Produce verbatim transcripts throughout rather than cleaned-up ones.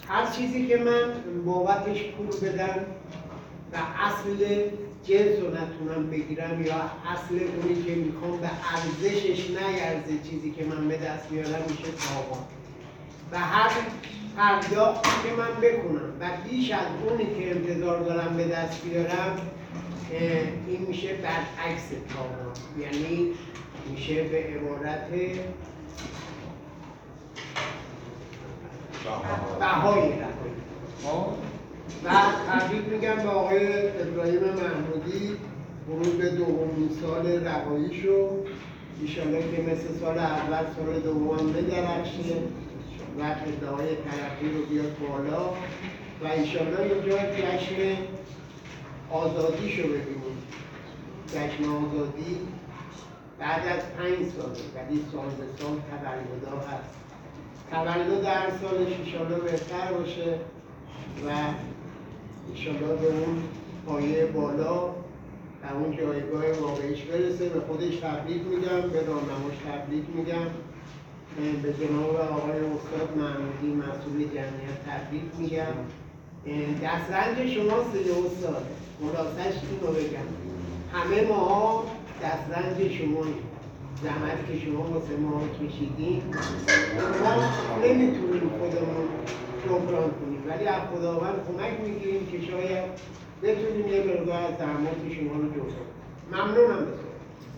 هر چیزی که من بابتش پول بدم و اصل جنس رو نتونم بگیرم یا اصل اونی که میخوام به ارزشش نیرزه چیزی که من به دست میارم میشه تاوان. و هر پرداختی که من بکنم و بیش از اونی که انتظار دارم به دست بیارم این میشه برعکس تاوان، یعنی میشه به عبارت بهای رهایی. و تبریک میگم به آقای ابراهیم محمودی ورود به دومین سال رهاییشو، ایشالله که مثل سال اول سال دوم بدرخشه و ادعای ترقی رو بیاد بالا و ایشالله اینجا جشن آزادیشو ببینیم. جشن آزادی بعد از پنج سال ولی سال به سال تولدها هست. تولد هر سالش ایشالله بهتر باشه و ایشالله به اون پایه بالا و اون جایگاه واقعیش برسه. به خودش تبریک میگم، به راهنماش تبریک میگم، به جناب آقای استاد محمودی مسئول جمعیت تبریک میگم. دسترنج شما سه استاد، خلاصش اینو بگم، همه ماها دسترنج شماییم، زحمت که شما واسه ما کشیدین ما نمیتونیم خودمون جبران کنیم، ولی از خداوند کمک میگیریم که شاید بتونیم یه مقدار از زحمات شما رو جبران کنیم. ممنونم بسید.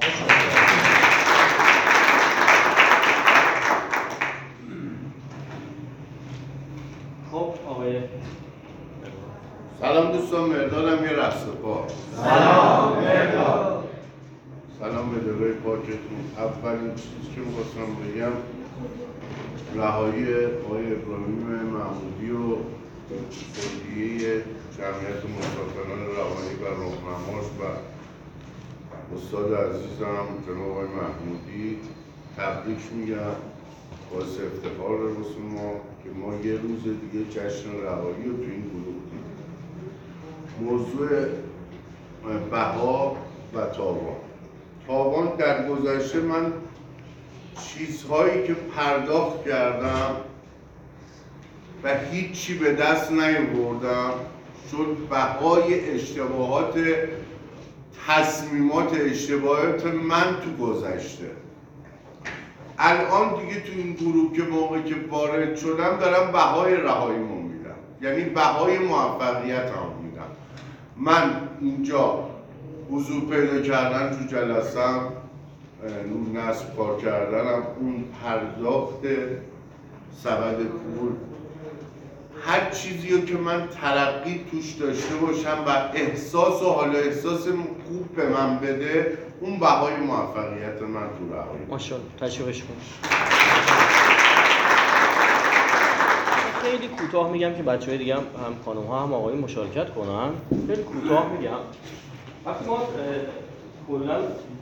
خب آقای سلام دوستان، مردادم یه رقص پا. سلام مرداد. سلام به دلای پاکتون. اولین چیزی که می‌خواستم بگم رهایی آقای ابراهیم محمودی و کلیه جمعیت مسافران روانی و راهنماش و استاد عزیزم جناب آقای محمودی تبریک میگم. باعث افتخار واسه ما که ما یه روز دیگه جشن رهایی رو تو این گروه دیدیم. موضوع بها و تاوان. تاوان در گذشته من چیزهایی که پرداخت کردم و هیچی به دست نیاوردم چون بهای اشتباهات تصمیمات اشتباهات من تو گذشته. الان دیگه تو این گروه که موقعی که وارد شدم دارم بهای رهاییمو میدم، یعنی بهای موفقیتم میدم. من اینجا حضور پیدا کردن تو جلسم، نور نصب کار کردنم، اون پرداخت سبد پول، هر چیزی رو که من ترقی توش داشته باشم و احساس و حال احساس خوب به من بده، اون بهای موفقیت من تو رهایی. ماشاءالله تشویقش کن. خیلی کوتاه میگم که بچه‌های دیگه هم هم خانم ها هم آقایون مشارکت کنن. خیلی کوتاه میگم. وقتی ما کلا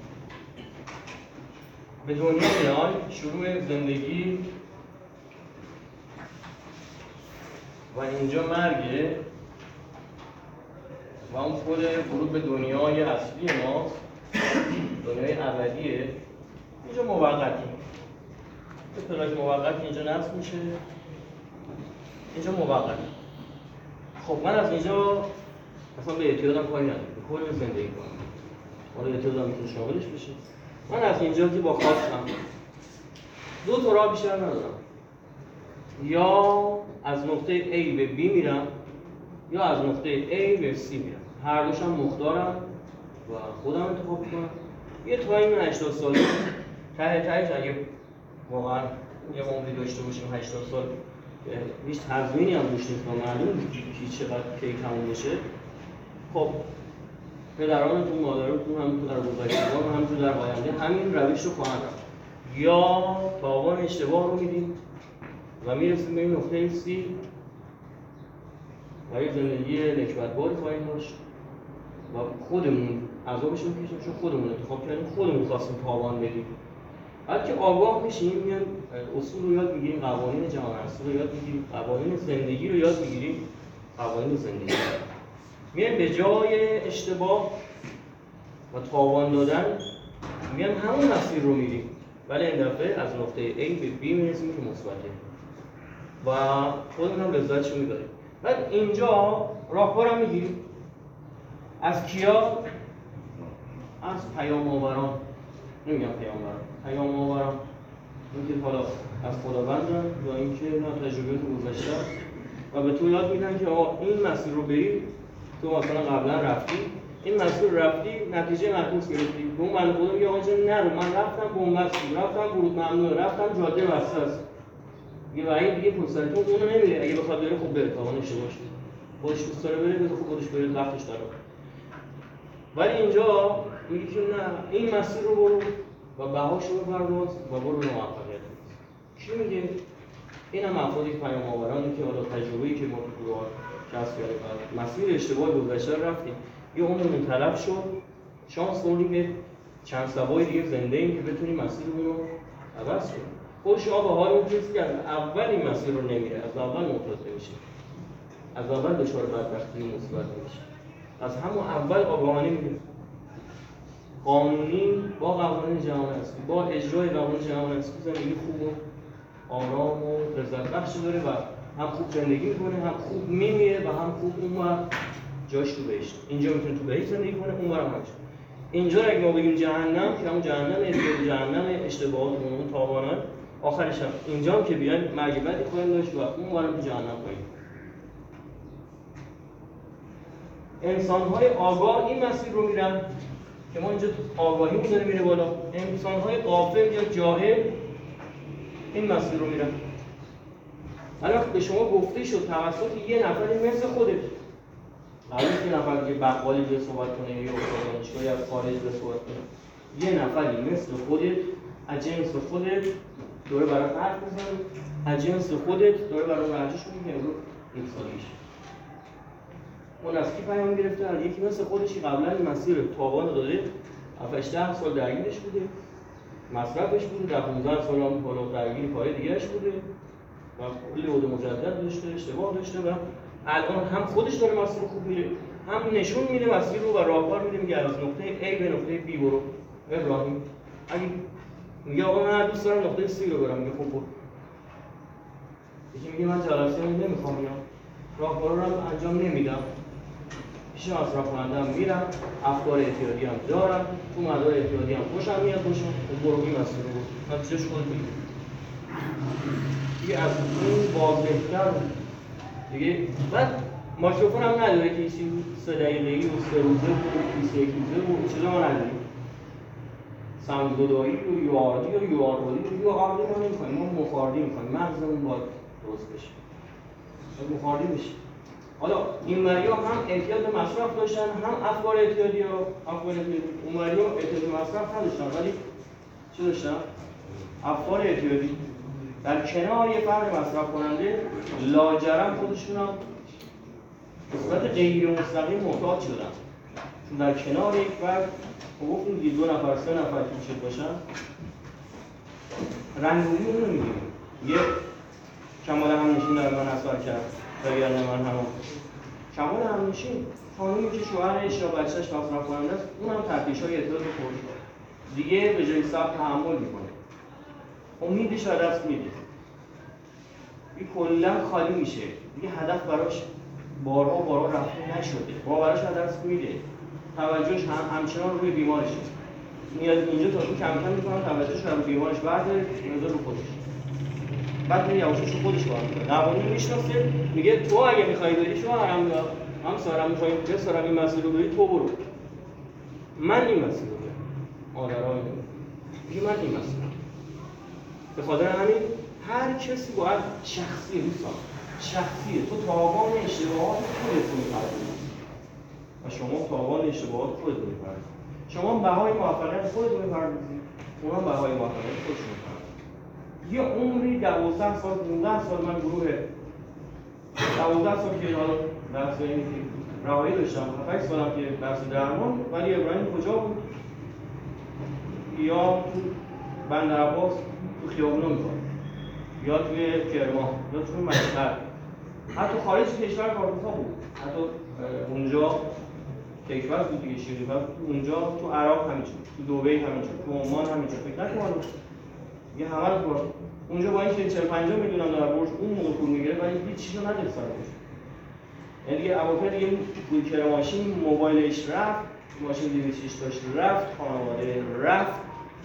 به دنیا میایم، شروع زندگی و اینجا مرگه و اون خود ورود به دنیای اصلی ما، دنیای ابدیه. اینجا موقتی به پلاک موقت اینجا نصب میشه، اینجا موقت. خب من از اینجا اصلا به اعتیادم کاری ندارم، به کل زندگی کنم. حالا اعتیادم میتونه شاملش بشه. من از اینجا که با خواستم دو تا راه بیشتر ندارم، یا از نقطه A به B میرم یا از نقطه A به C میرم. هر دوشم مختارم و خودم انتخاب میکنم. یه تایم هشتاد سالی ته تهش اگه واقعا یه عمری داشته باشیم هشتاد سال هیچ تضمینی هم روش نیست و معلوم نیست چقدر کی تموم بشه. خب پدرانتون، مادرتون هم در گذشتگان هم تو در آینده همین روش رو خواهند رفت. یا تاوان اشتباه رو میدیم و میرسیم به این نقطه سی و یه زندگی نکبتباری خواهیم داشت و خودمون عذابش رو میکشیم چون خودمون انتخاب کردیم، خودمون خواستیم تاوان بدیم. بعد که آگاه میشیم میان اصول رو یاد میگیریم، قوانین جهان هستی رو یاد میگیریم، قوانین زندگی رو یاد میگیریم، قوانین زندگی میان به جای اشتباه و تاوان دادن میان همون مسیر رو میریم، ولی این دفعه از نقطه A به B میرسیم که مثبته. و خودمون هم لذتشو میبریم. بعد اینجا راهکارم میگیم از کیا؟ از پیام آوران، نمیگم پیامبران، پیام آوران، اینکه حالا از خداوندن یا اینکه نه تجربیات گذشته و به تو یاد میدن که آقا این مسیر رو بری، تو مثلا قبلا رفتی این مسیر رفتی نتیجه معکوس گرفتی، به اون بنده خدا میگه آقا جان نرو، من رفتم بنبست، رفتم ورود ممنوع، رفتم جاده بسته است دیگه، و این دیگه پشت سرتون اونو نمیره، اگه بخواد بره خب بره، تاوان اشتباه شد، خودش دوست داره بره بذار خودش بره، وقتش داره. ولی اینجا میگه که نه این مسیر رو برو و بهاشو بپرداز و برو به موفقیت. چی میگه؟ این هم افرادی پیام آورانی که حالا تجربه‌ای که ما تو قرآن کسب کردیم، مسیر اشتباه گذشته رفتیم، یه عمرمون تلف شد، شانس خوردیم که چند سبای دیگه زنده ایم که بتونیم مسیرمون رو عوض کنیم. خود شما به حال اون کسی که از اول این مسیر رو نمیره، از اول معتاد نمیشه، از اول دچار بدبختی و مصیبت نمیشه، از همون اول آگاهانه میره. قانونی با قوانین جهان هستی، با اجرای قوانین جهان هستی زندگی خوب و آرام و لذت بخش داره و هم خوب زندگی میکنه، هم خوب میمیره و هم خوب اون وقت جاش تو بهشت. اینجا میتونه تو بهشت زندگی کنه، اون وقت همش. اینجا اگه ما بگیم جهنم که همون جهنم اشتباه جهنم اشتباهات اون تاوانات آخرش هم اینجا هم که بیاین مرگ بدی خواهیم داشت و اون وقت تو جهنم خواهیم. انسان‌های آگاه این مسیر رو میرن که ما اینجا آگاهیمون داره میره بالا. انسان‌های غافل یا جاهل این مسیر رو میرن. حالا به شما گفته شد توسط یه نفری مثل خودت، قبل از یه نفر که بقالی به صحبت کنه یا دانشگاهی از خارج به صحبت کنه، یه نفری مثل خودت از جنس خودت دوره برای حرف بزن، از جنس خودت دوره برای ورزش کنی که امروز یک سالیش. اون از کی پیام گرفته؟ از یکی مثل خودش که قبلا این مسیر تاوان رو داده، هفت ده سال درگیرش بوده، مصرفش بوده، در پانزده سال هم بالا درگیر کار دیگه‌اش بوده و کلی عهده مجدد داشته، اشتباه داشته و الان هم خودش داره مسیر خوب میره، هم نشون میده مسیر رو و راهکار میده، میگه از نقطه A به نقطه B برو. ابراهیم اگه میگه آقا من دوست دارم نقطه C رو برم، میگه خب برو. یکی میگه من جلسه نمیخوام بیام، راهکارا رو انجام نمیدم، پیش مصرف کننده‌ام میرم، افکار اعتیادی هم دارم، تو مدار اعتیادی هم خوشم میاد باشم، خب برو این مسیر رو برو، نتیجهش خودت میگی. دیگه از این واضح‌تر دیگه بعد مایکروفون هم نداره که چیزی سه دقیقه‌ای و سه روزه و بیست و یک روزه و چیزا ما نداریم. سمزدایی و یواردی و یواردی و یواردی ما نمی‌خوایم، ما مخاردی می‌خوایم، مغزمون باید درست بشه. مخاردی میشه. حالا این مریا هم اعتیاد به مصرف داشتن، هم افکار اعتیادی ها، افکار اعتیادی. اون مریا اعتیاد به مصرف نداشتن ولی چی داشتن؟ افکار اعتیادی. در کنار یه فرد مصرف کننده لاجرم خودشون هم به صورت غیر مستقیم محتاج شدن. چون در کنار یک فرد گفتیم دیگه دو نفر سه نفر توش باشن رنگومی اون رو میگیریم. یه کمال همنشین در من اثر کرد وگرنه من هم کمال همنشین خانومی که شوهرش یا بچه‌ش مصرف کننده است، اون هم تفتیش‌های اعتیاد خورد دیگه به جای صبر تحمل میکنه، امیدش از دست میده، این کلا خالی میشه دیگه، هدف براش بارها بارها رفته نشده، باورش از دست میده، توجهش هم همچنان روی بیمارشه، میاد اینجا تا تو کم کم میکنه توجهش رو بیمارش برداره میذاره رو خودش، بعد میگه یواشش رو خودش کار میکنه، قوانین میشناسه، میگه تو اگه میخوای بری شوهرم یا هم سارم میخوای بری سارم این مسیر رو بری تو برو، من این مسیر رو برم، مادرها میگه من این مسیر رو. به خاطر همین هر کسی باید شخصی دوستان شخصیه، تو تاوان اشتباهات خودت رو میپردازی و شما تاوان اشتباهات خودت رو میپردازی، شما بهای موفقیت خودت رو میپردازی، اونا بهای موفقیت خودشون میپردازی. یه عمری دوازده سال پانزده سال من گروه دوازده سال که حالا درس اینی که روایی داشتم، هفت سالم که درس درمان، ولی ابراهیم کجا بود؟ یا تو بندرعباس تو خیابونا می‌کنه، یا توی کرمان، یا توی مشهد، حتی خارج کشور کارگاه بود، حتی اونجا کشور بود دیگه شیری بود، اونجا تو عراق همینجور، تو دبی همینجور، تو عمان همینجور، فکر نکنم دیگه همه رو پر. اونجا با اینکه چهل پنجاه میلیون هم در بورس اون موقع پول میگیره ولی هیچ چیزی رو نداره سرش. یعنی دیگه اواخر دیگه پول کر ماشین موبایلش رفت، ماشین دویستش داشت رفت، خانواده رفت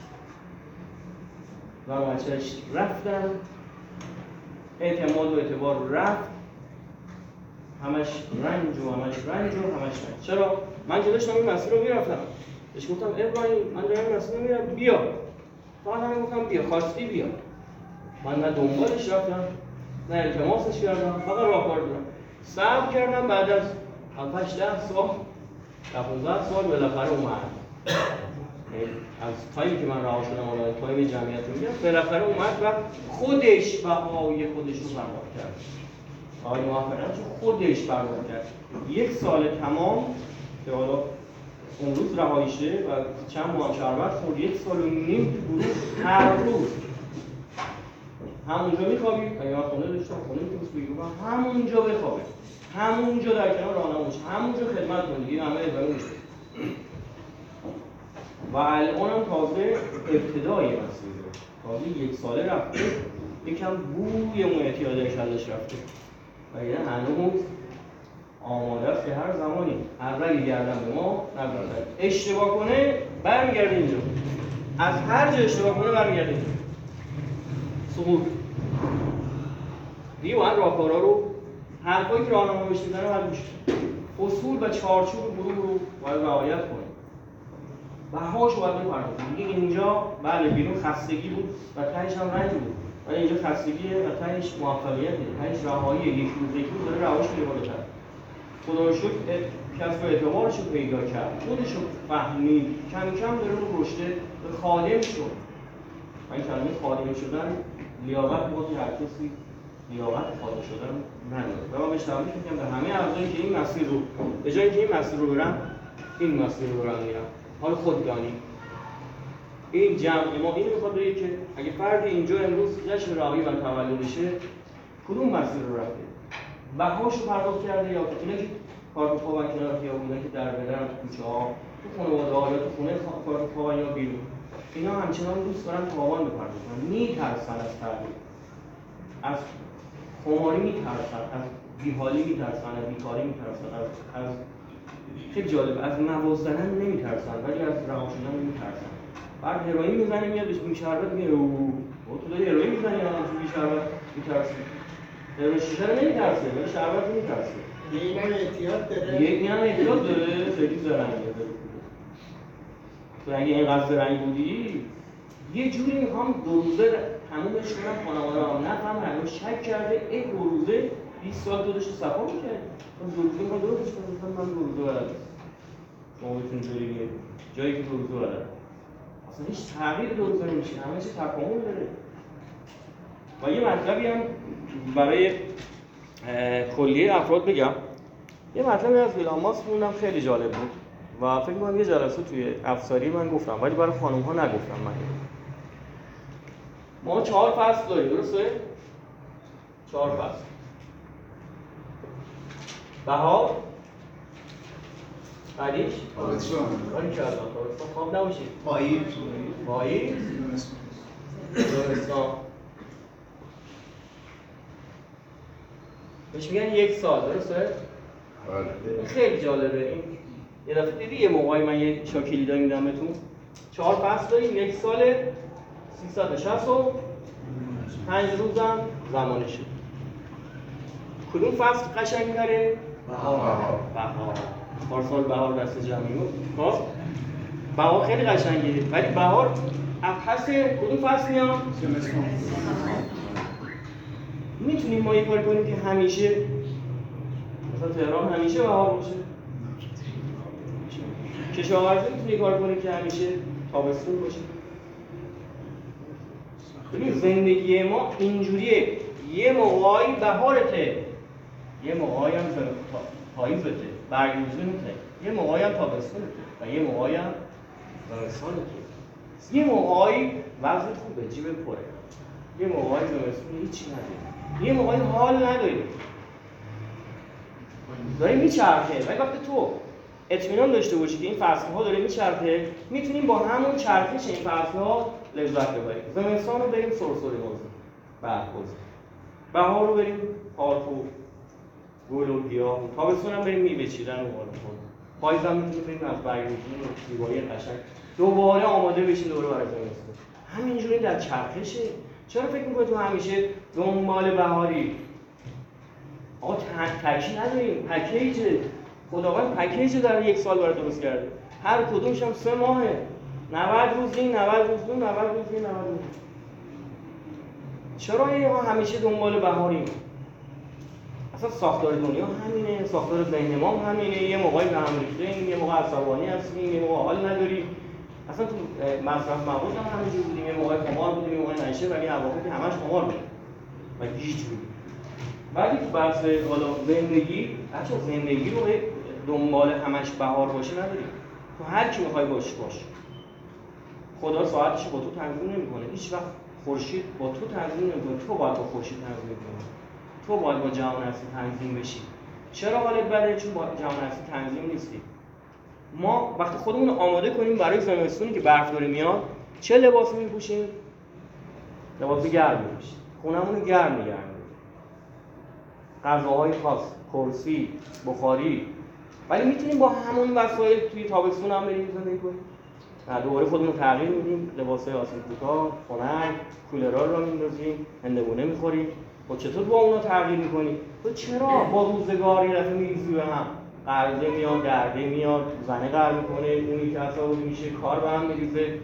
و بچه‌اش رفتن، اعتماد و اعتبار رفت، همش رنج و همش رنج و همش رنج. چرا؟ من که داشتم این مسیر رو میرفتم بهش گفتم ابراهیم من دارم این مسیر رو میرم بیا، فقط همین گفتم بیا، خواستی بیا. من نه دنبالش رفتم نه التماسش کردم، فقط راهکار دادم، صبر کردم. بعد از هفت هشت ده سال پانزده سال بالاخره اومد. از تایمی که من رها شدم حالا تایم جمعیت رو میگم بالاخره اومد و خودش بهای خودش رو پرداخت کرد. آقای موفقیت خودش پرداخت کرد. یک سال تمام که حالا اون روز رهاییشه و چند ماه شربت خورد، یک سال و نیم تو گروه هر روز همونجا میخوابید. اگه من خونه داشتم خونه میتونست بگیرم همونجا بخوابه، همونجا در کنار راهنماش، همونجا خدمت کنید. دیگه همه ادامه میشه و الان هم تازه ابتدای مسیره، تازه یک ساله رفته، یکم بوی اون اعتیاد ازش رفته و یه هنوز آماده است که هر زمانی هر رگی گردن به ما نبرده. اشتباه کنه برمیگرده اینجا، از هر جا اشتباه کنه برمیگرده اینجا. سقوط دیگه باید راهکارا رو حرفایی که راهنما بهش میزنه باید گوش کنه، اصول و چارچوب گروه رو باید رعایت کنه، بهاش رو باید بپردازیم. دیگه اینجا بله بیرون خستگی بود و تهش هم رنج بود، ولی اینجا خستگیه و تهش موفقیته، تهش رهاییه. یک روز یک روز داره رهاش میره بالاتر. خدا رو شکر کسب اعتبارش رو پیدا کرد، خودش رو فهمید، کم کم داره رو رشته به خادم شد. این کلمه خادم شدن لیاقت بود که هر کسی لیاقت خادم شدن نداره و من بهش تبریک میگم به همه اعضایی که این مسیر رو به جای اینکه این مسیر رو برن این مسیر رو برن میرن. حالا خود دانی این جمع ما این میخواد بگه که اگه فردی اینجا امروز جشن رهایی و تولدشه کدوم مسیر رو رفته؟ بهاش رو پرداخت کرده یا اینا که کارت خوابن کنار خیابونا که در بدن کوچه ها تو خانواده‌ها یا تو خونه کارت خوابن یا بیرون، اینا همچنان دوست دارن تاوان بپردازن، میترسن از تغییر، از خماری میترسن، از بیحالی میترسن، از بیکاری میترسن، از از خیلی جالب از مواد زدن نمیترسن ولی از رها شدن میترسن. بعد هروئین میزنه میاد بهش میشربت میگه او تو داری هروئین میزنی یا تو میشربت میترسی؟ هروئین شیشه رو نمیترسه ولی شربت میترسه. این هم احتیاط داره. این هم احتیاط داره، خیلی زرنگه. تو اگه اینقدر زرنگ بودی یه جوری میخوام دو روزه تمومش کنم خانواده هم نفهم هنوز شک کرده این دو روزه بیست سال تو داشته صفا میکرد من دو روزه میخوام درستش کنم من دو روزه بلد شما بهتون جوری بیه جایی که دو روزه بلد اصلا هیچ تغییر دو روزه نمیشه، همه چی تکامل داره. و یه مطلبی هم برای کلیه افراد بگم، یه مطلبی از ویلام ماسک خوندم خیلی جالب بود و فکر کنم یه جلسه توی افساری من گفتم ولی برای خانم ها نگفتم. من ما چهار فصل داریم درسته؟ چهار فصل بهار بعدیش تابستان کاری کردم تابستان خواب نباشید پاییز پاییز زمستان بهش میگن یک سال درسته؟ بله. خیلی جالبه این. یه دفعه دیدی یه موقعی من یه شاکلی داریم میدم بهتون چهار فصل داریم یک سال سیصد و شصت و پنج روزم زمانشه. کدوم فصل قشنگ‌تره؟ بهار. بهار. پارسال بهار دست جمعی بود. خب بهار خیلی قشنگه ولی بهار پس کدوم فصل میاد؟ زمستان. میتونیم ما یه کاری کنیم که همیشه مثلا تهران همیشه بهار باشه؟ کشاورزی میتونی کار کنی که همیشه تابستون باشه. ببین زندگی ما اینجوریه، یه موقعی بهارته، یه موقعی هم پاییزته، برگریزونته، یه موقعی هم تابستونته و یه موقعی هم زمستانته. یه موقعی وضعت خوبه، جیبت پره، یه موقعی زمستون هیچی نداری، یه موقعی حال نداری، داری میچرخه. ولی وقتی تو اطمینان داشته باشی که این فصل‌ها داره میچرخه، میتونیم با همون چرخش این فصل‌ها لذت ببریم. زمستان رو بریم سرسره بازی، برف بازی. بهار رو بریم پارک و گل و گیاه. تابستون هم بریم میوه چیدن و بالا خورد. پاییز هم میتونیم بریم از برگ‌ریزی و زیبایی قشنگ. دوباره آماده بشین دوباره برای زمستون. همینجوری در چرخشه. چرا فکر می‌کنید تو همیشه دنبال بهاری؟ آقا تکی نداریم، پکیجه. خداوند پکیج در یک سال برای درست کرده. هر کدومش هم سه ماهه. نود روز این، نود روز اون، نود روز این، نود روز. چرا ما همیشه دنبال بهاریم؟ اصلا ساختار دنیا همینه، ساختار ذهن ما همینه. یه موقعی به هم ریختیم، یه موقع عصبانی هستیم، یه موقع حال نداریم. اصلا تو مصرف مواد هم همینجوری بودیم، یه موقع خمار بودیم، یه موقع نشه، ولی اواخر که همش خمار بود. و گیج بودیم. ولی تو بحث حالا زندگی، بچه‌ها زندگی رو دنبال همش بهار باشه نداریم. تو هر کی می‌خوای باش باش. خدا ساعتش با تو تنظیم نمی‌کنه. هیچ وقت خورشید با تو تنظیم نمی‌کنه. تو باید با خورشید تنظیم کنی. تو باید با جهان هستی تنظیم بشی. چرا حالت بده؟ چون با جهان هستی تنظیم نیستی. ما وقتی خودمون رو آماده کنیم برای زمستونی که برف داره میاد، چه لباسی می‌پوشیم؟ لباس گرم می‌پوشیم. خونمون رو گرم نگه می‌داریم. غذاهای خاص، کرسی، بخاری. ولی میتونیم با همون وسایل توی تابستون هم بریم زندگی کنیم. نه دوباره خودمون رو تغییر میدیم، لباسای آسیب کوتاه، خنک، کولرها رو میندازیم، هندوانه میخوریم. خب چطور با اونا تغییر میکنیم؟ تو چرا با روزگار یه دفعه میریزی به هم؟ قرضه میاد، درده میاد، زنه قهر میکنه، اونی که عصبانی میشه، کار به هم میریزه.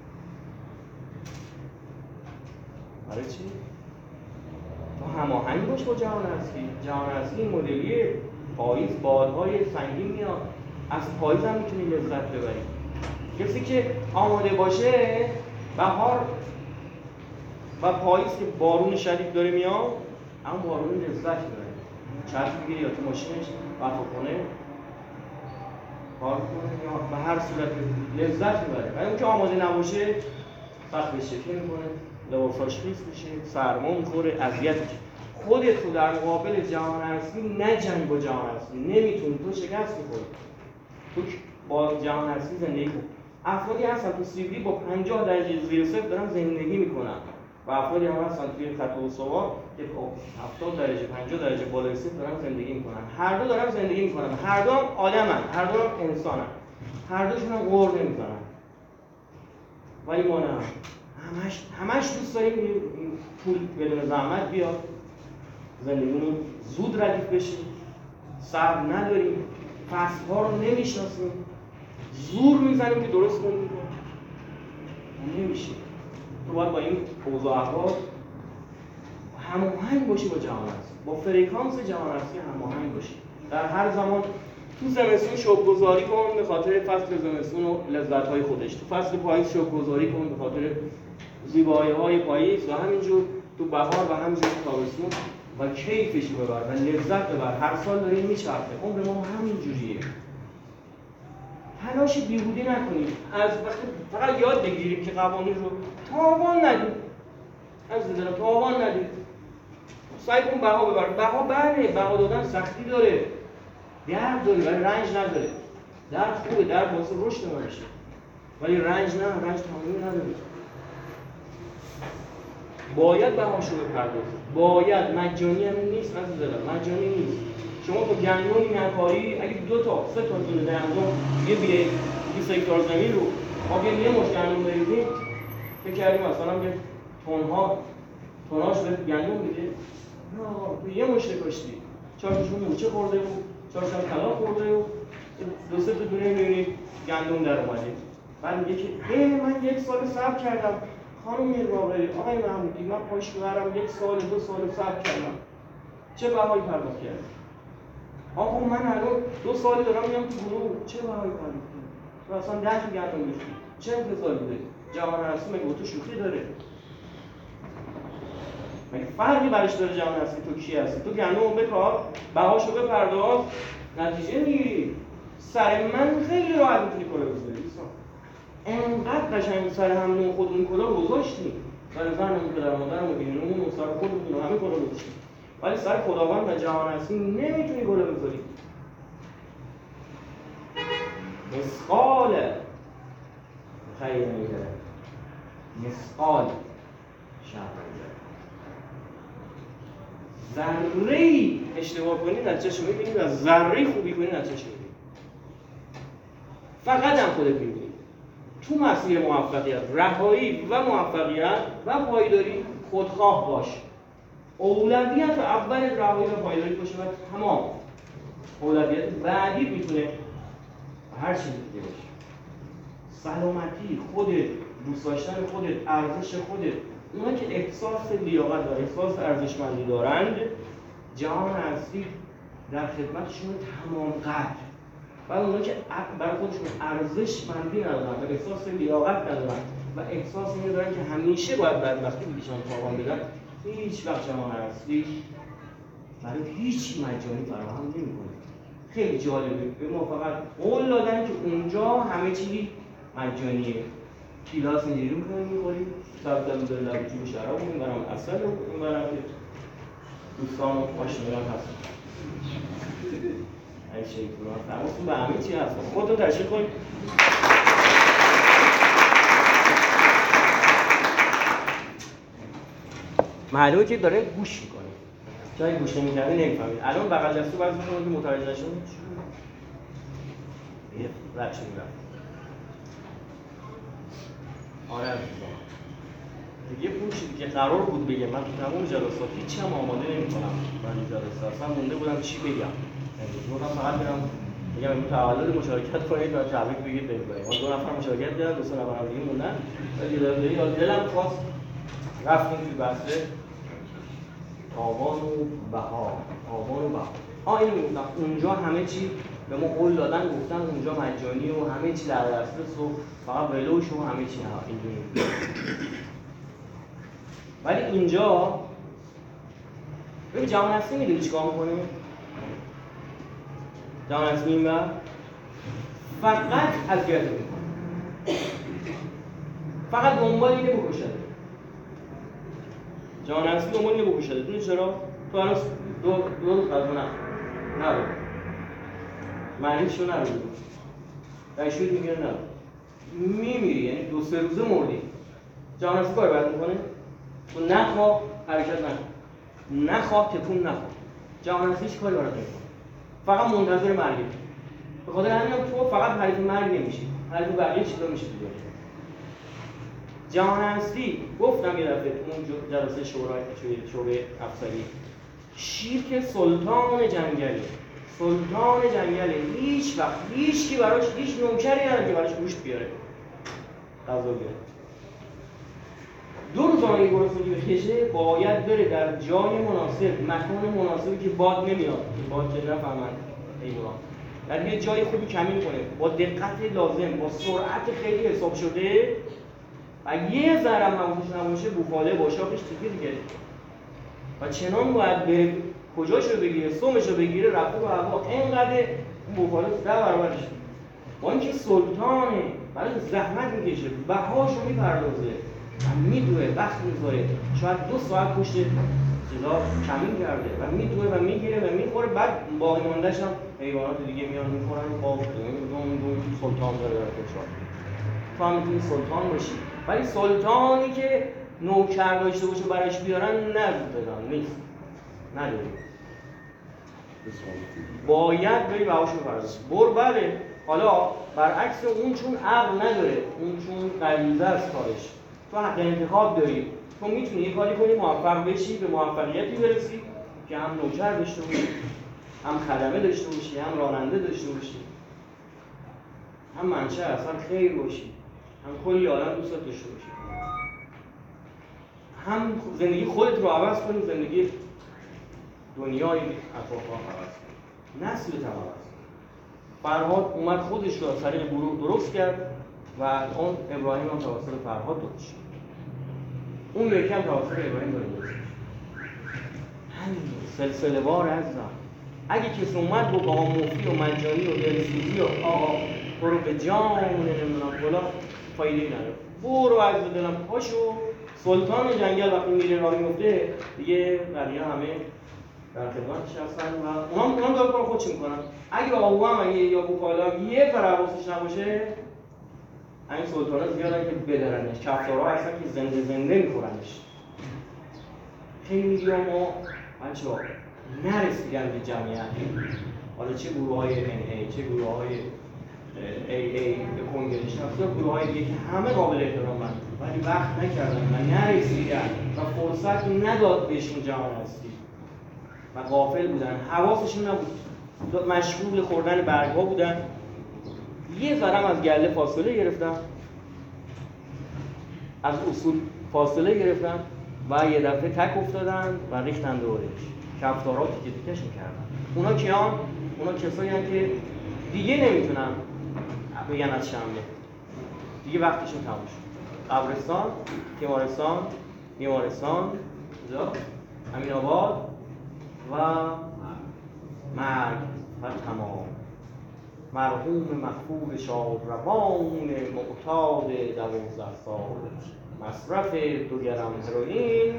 برای چی؟ تو هماهنگ باش با جهان هستی. جهان هستی این مدلیه. پاییز بادهای سنگین میاد. از پاییز هم میتونی لذت ببری. کسی که آماده باشه بهار و پاییز که بارون شدید داره میاد، اما بارون لذت میبره. چرخ میگیره یا تو ماشینش برف کنه کار کنه یا به هر صورت لذت میبره. ولی اون که آماده نباشه سخت شکل میکنه، لباساش خیس میشه، سرما میخوره، اذیت میشه. خودت رو در مقابل جهان هستی نجنگ با جهان هستی. نمیتونی، تو شکست میخوری. تو با جهان هستی زندگی کن. افرادی هستن تو سیبری با پنجاه درجه زیر صفر دارن زندگی میکنن و افرادی هم هستن توی خط استوا که هفتاد درجه پنجاه درجه بالای صفر دارن زندگی میکنن. هر دو دارن زندگی میکنن، هر دو هم آدمن، هر دو هم انسانن، هر دوشون هم غر نمیزنن. ولی ما نه، همش همش دوست داریم پول بدون زحمت بیاد، زندگیمون زود ردیف بشه، صبر نداریم، فصل‌ها رو نمیشناسیم، زور میزنیم که درست کنیم، نمیشه. تو باید با این اوضاع احوال هماهنگ باشی با جهان هستی، با فرکانس جهان هستی هماهنگ باشی. در هر زمان تو زمستون شکرگزاری کن به خاطر فصل زمستون و لذت‌های خودش، تو فصل پاییز شکرگزاری کن به خاطر زیبایی‌های پاییز و همینجور تو بهار و همینجور تو تابستون و کیفش ببر و لذت ببر. هر سال داریم میچرخه، عمر ما همینجوریه. تلاش بیهوده نکنیم. از وقتی فقط یاد بگیریم که قوانین رو تاوان ندیم. از دلم تاوان ندیم. سعی کن بها ببر. بها بله، بها دادن سختی داره. درد داره ولی رنج نداره. درد خوبه، درد واسه رشد ما میشه. ولی رنج نه، رنج تمامی نداره. باید بهاشو بپردازی. باید، مجانی هم نیست از دلم، مجانی نیست. شما با گندمی نکاری اگه دو تا سه تا دونه گندم یه بیه بیست هکتار زمین رو ما بیایم یه مش گندم بریزیم فکر کردیم مثلا یه تنها تنهاش به گندم میده؟ نه تو یه مش کاشتی چهار تاشون مورچه خورده بود، چهار تاشون کلاغ خورده بود، دو سه تا دونه میبینید گندم در اومده. بعد میگه که ای من یک سال صبر کردم خانم میرواقعی آقای محمودی، من پشتوارم یک سال دو سال صبر کردم، چه بهایی پرداخت کردم؟ آقا من الان دو سالی دارم میام تو گروه، چه بهایی پرداخت کردم؟ تو اصلا ده تا گندم می‌ریزی، چه انتظاری بوده؟ جهان هستی مگه با تو شوخی داره؟ مگه فرقی برش داره جهان هستی تو کی هستی؟ تو گندمو بکار، بهاشو بپرداز، نتیجه میگیری. سر من خیلی راحت میتونی کلا بذاری. انقدر قشنگ سر همون خودمون کلا گذاشتیم، سر زنمون، پدر مادرمون، بینمون، سر خودمون همه کلا گذاشتیم. ولی سر خداوند و جهان هستی نمیتونی کلا بذاری. مثقال خیر نمیگره. مثقال شهر ذره‌ای اشتباه کنید نتیجه‌شو می‌بینید و ذره‌ای خوبی کنید نتیجه‌شو می‌بینید. فقط هم خودت می‌بینید. تو مسیر موفقیت، رهایی و موفقیت و پایداری خودخواه باش. اولویت اول رهایی و پایداری باشه و تمام. اولویت بعدی میتونه هر چیزی دیگه باشه. سلامتی خودت، دوست داشتن خودت، ارزش خودت، اونا که احساس لیاقت دارن، احساس ارزشمندی دارند، جهان هستی در خدمتشون تمام قدر. و اونا که برای خودشون ارزشمندی ندارن و احساس لیاقت ندارن و احساس اینو دارن که همیشه باید بدبختی بکشن تاوان بدن، هیچ وقت جهان هستی برای هیچ مجانی فراهم نمی‌کنه. خیلی جالبه. به ما فقط قول دادن که اونجا همه چی مجانیه. کلاس اینجوری می‌کنیم می‌خوریم، سبزل داره لبچی به شراب اون برام اصل اون برام که دوستان آشنایان هستن. ای شیطان تماسون به همه چی هست. خودتون تشریح کنید. معلومه که داره گوش می‌کنه. جای گوش نمی‌کنه نمی‌فهمید. الان بغل دستو باز می‌کنه که متوجه نشون. یه رد شد می‌رفت. آره عزیزان. دیگه اون چیزی که قرار بود بگم من تو تمام جلسات هیچی هم آماده نمی‌کنم. من جلسات اصلا مونده بودم چی بگم. یعنی گفتم فقط برم بگم امروز تولد مشارکت کنید و تبریک بگید به ابراهیم. ما دو نفر مشارکت کردن، دو سه نفر دیگه موندن. ولی دلم دلم خواست رفتیم توی بحث تاوان و بها. تاوان و بها. آ اینو میگفتم اونجا همه چی به ما قول دادن، گفتن اونجا مجانی و همه چی در دسترس و فقط ولوش و همه چی نه اینجوری. ولی اینجا ببین جهان هستی میدونی چیکار میکنه؟ جهان هستی این بر فقط اذیت میکنه. فقط دنبال اینه بکشده. جهان هستی دنبال اینه بکشده. دونی چرا؟ تو هنوز دو دو روز غذا نخور. نرو. معنیشو نرو. رشوت میگیره نرو. میمیری یعنی دو سه روزه مردی. جهان هستی کار باید میکنه؟ تو نخواه حرکت نکن، نخواه تکون نخواه. جهان هستی هیچ کاری برات نمیکنه، فقط منتظر مرگه. به خاطر همین تو فقط حریف مرگ نمیشی، حریف بقیه چیزا میشی تو دنیا. جهان هستی گفتم یه دفعه اون جلسه شورای شورای افسری، شیر که سلطان جنگله، سلطان جنگله، هیچ وقت هیچ کی براش هیچ نوکری نداره که براش گوشت بیاره غذا بیاره. دو روز آنگه گرسنگی بکشه باید بره در جای مناسب، مکان مناسبی که باد نمیاد، باد که نفهمند حیوان، در یه جای خوبی کمین کنه با دقت لازم، با سرعت خیلی حساب شده و یه ذره هم حواسش نباشه بوفاله باشاقش تیکه دیگه و چنان باید بره کجاشو بگیره، سمشو بگیره، رفته رو هوا اینقدر اون بوفاله ده برابرش با اینکه سلطانه برای زحمت میکشه، بهاشو میپردازه، میدوه، وقت میذاره، شاید دو ساعت پشت چیزا کمین کرده و میدوه و میگیره و میخوره، بعد باقی ماندهش هم حیوانات دیگه میان میخورن، باز دون دون سلطان داره در کشور. تو هم میتونی سلطان باشی، ولی سلطانی که نوکر داشته باشه برایش بیارن ندارن، نیست، نداری. باید بری بهاشو بپردازی. بر بله، حالا برعکس اون چون عقل نداره، اون چون غریزه است کارش، تو حق انتخاب داری، تو میتونی یه کاری کنی موفق بشی، به موفقیتی برسی که هم نوکر داشته باشی، هم خدمه داشته باشی، هم راننده داشته باشی، هم منشأ اصلا خیر باشی، هم کلی عالم دوست داشته باشی، هم زندگی خودت رو عوض کنی، زندگی دنیای اطرافت عوض کنی، نسل تو عوض کنی. فرهاد اومد خودش رو از طریق گروه درست کرد و اون ابراهیم هم توسط فرهاد درست شد. اون یکی هم توسط ابراهیم درست شد. همین سلسله وار عزیزم. اگه کسی اومد با آقا مفتی و مجانی و دلسوزی و آقا برو به جان نمیدونم فلان، فایده‌ای نداره. برو عزیز دلم پاشو، سلطان جنگل وقتی میره راه میفته دیگه بقیه همه در خدمتش هستن و اونام اونام داره کار خودش میکنن. اگه آقا هم اگه یا بوفالا یه پر حواسش نباشه این سلطان‌ها زیادن که بدرنش، کفتارها هستن که زنده زنده میخورنش. خیلی ما بچه‌ها نرسیدن به جمعیت، حالا چه گروه‌های ان ای چه گروه‌های ای ای به کنگره شناسی، گروه‌های دیگه که همه قابل احترامن ولی وقت نکردن و نرسیدن و فرصت نداد بهشون جهان هستی و غافل بودن، حواسشون نبود، مشغول خوردن برگ‌ها بودن. یه ذرم از گله فاصله گرفتن، از اصول فاصله گرفتن و یه دفعه تک افتادن و ریختن دورش. کفتارها تیکه تیکش می‌کردن. اونا کیان؟ اونا کسایی هستن که دیگه نمیتونن بگن از شنبه. دیگه وقتشون تموم شد. قبرستان، تیمارستان، بیمارستان، امین‌آباد و مرگ و تمام. مرحوم مخفور شاد روان معتاد دوازده سال، مصرف دو گرم هروئین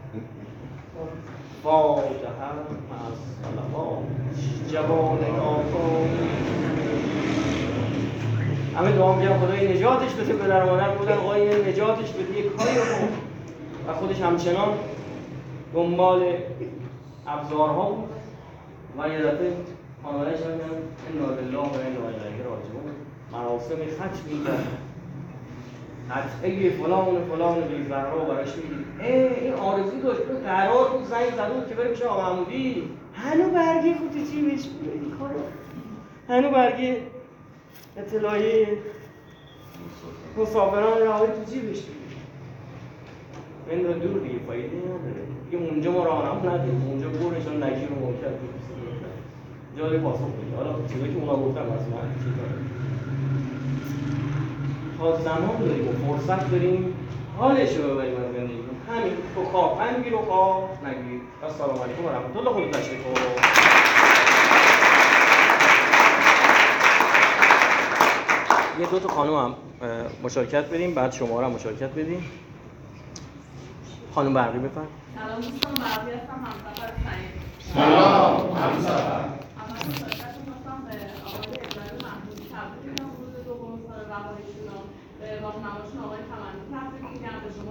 فاتحه از صلوات جوان ناکام. همه دعا میگن خدای نجاتش بده، پدر مادر بودن آقای نجاتش بده یک کاری بکن و خودش همچنان دنبال ابزارها بود و یه دفعه خانواده‌اش میگن انا لله و انا الیه راجعون، مراسم ختم می‌کرد، قطعه فلان فلان به زهرا براش می‌دید. این آرزو داشت، اون قرار بود زنگ زده بود که بره پیش آقا محمودی، هنو برگه خودی چی بهش بوده این کارو، هنو برگه اطلاعیه مسافران رهایی تو جیبش بود. این دو دور دیگه فایده نداره دیگه، اونجا ما راهنمایی نداریم، اونجا برشون نگیر رو ممکن جای پاسخ بدید. حالا چیزایی که اونا گفتن مثلا تا زمان داریم و فرصت داریم حالش رو ببریم از زندگی. همین تو خواب هم میگیر و خواب نگیر. السلام علیکم و رحمت الله. خود تشریف کن. یه دو تا خانم هم مشارکت بدیم، بعد شما هم مشارکت بدیم. خانم برقی بفرم. سلام دوستان، برقی هستم، همسفر سعید. سلام همسفر. اول مشارکت می‌خواستم به آقای ابراهیم محمودی تبریک بگم ورود دوم سال رهاییشون رو، به راهنماییشون آقای تمنی تبریک میگم، به شما